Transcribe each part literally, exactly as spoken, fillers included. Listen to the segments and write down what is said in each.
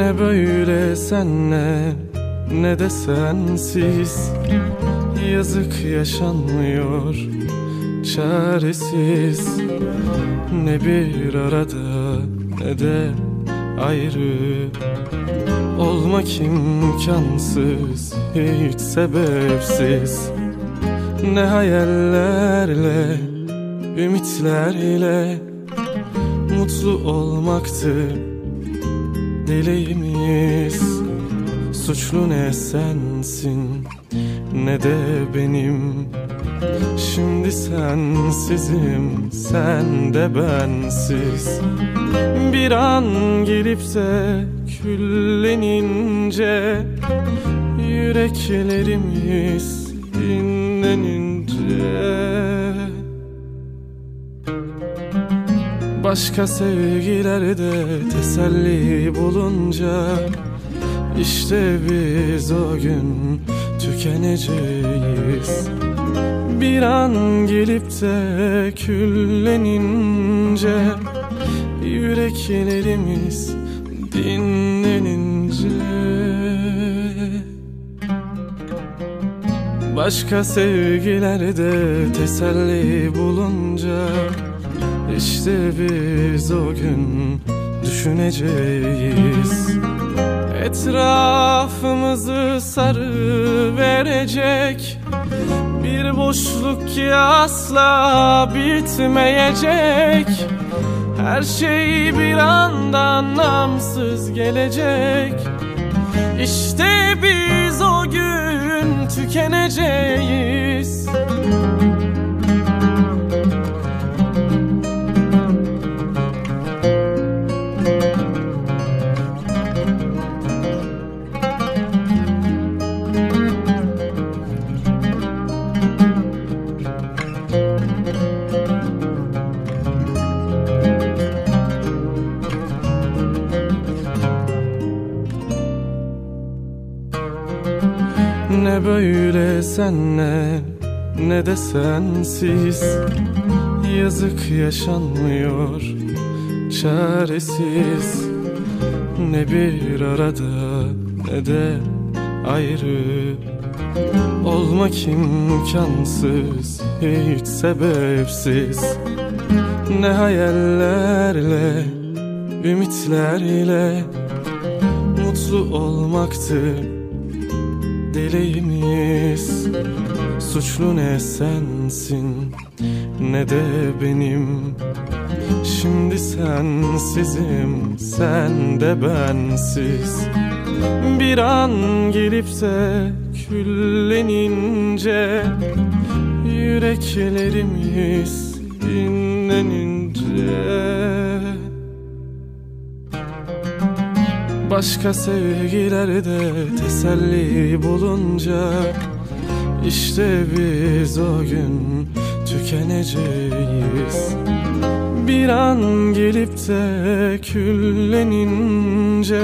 Ne böyle senle ne de sensiz, yazık yaşanmıyor çaresiz. Ne bir arada ne de ayrı, olmak imkansız hiç sebepsiz. Ne hayallerle, ümitlerle mutlu olmaktı dileğimiz. Suçlu ne sensin ne de benim, şimdi sensizim, sen de bensiz. Bir an gelip de küllenince, yüreklerimiz dinlenince, başka sevgilerde teselli bulunca, İşte biz o gün tükeneceğiz. Bir an gelip de küllenince, yüreklerimiz dinlenince, başka sevgilerde teselli bulunca, İşte biz o gün düşüneceğiz. Etrafımızı sarı verecek bir boşluk ki asla bitmeyecek. Her şey bir anda anlamsız gelecek. İşte biz o gün tükeneceğiz. Ne böyle senle ne de sensiz, yazık yaşanmıyor çaresiz. Ne bir arada ne de ayrı, olmak imkansız hiç sebepsiz. Ne hayallerle, ümitlerle mutlu olmaktı dileğimiz. Suçlu ne sensin ne de benim, şimdi sensizim, sen de bensiz. Bir an gelip de küllenince, yüreklerimiz dinlenince, başka sevgilerde teselli bulunca, İşte biz o gün tükeneceğiz. Bir an gelip de küllenince,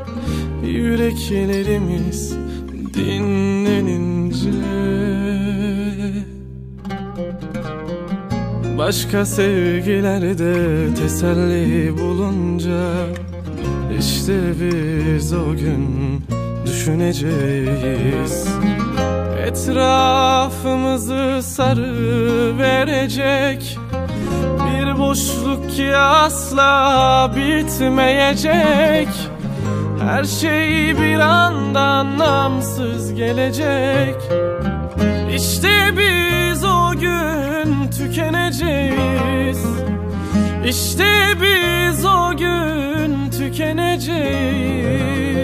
yüreklerimiz dinlenince, başka sevgilerde teselli bulunca, İşte biz o gün düşüneceğiz. Etrafımızı sarı verecek bir boşluk ki asla bitmeyecek. Her şey bir anda anlamsız gelecek. İşte biz o gün tükeneceğiz. İşte biz o gün tükeneceğiz.